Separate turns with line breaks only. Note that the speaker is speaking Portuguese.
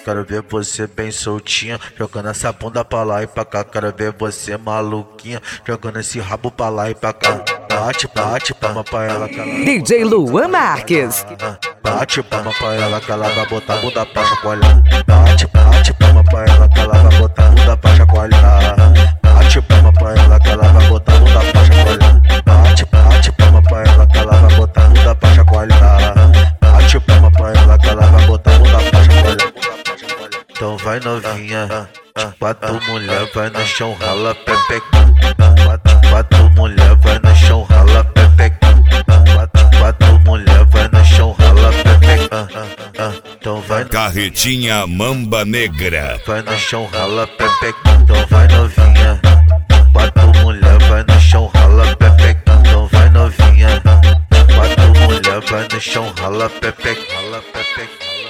quero ver você bem soltinha, jogando essa bunda pra lá e pra cá. Quero ver você maluquinha, jogando esse rabo pra lá e pra cá. Bate, bate, palma pra ela que ela
DJ Luan Marques.
bate, palma pra ela que ela vai botar a bunda pra chacoalhar. Bate, bate, palma pra ela que ela vai botar a bunda pra chacoalhar. Bate, palma pra ela que ela vai botar a bunda pra chacoalhar. Bate, bate, palma pra ela que ela vai botar a bunda pra chacoalhar. Bate, palma pra ela que ela vai botar a bunda pra chacoalhar. Então vai novinha, quatro mulher vai no chão, rala pepeca. Quatro mulher vai no chão, rala pepeca. Quatro mulher vai no chão, rala pepeca. Então vai
Carretinha Mamba Negra.
vai no chão, rala pepeca. Então vai novinha, quatro mulher vai no chão, rala pepeca. Então vai novinha, quatro mulher vai no chão, rala pepeca.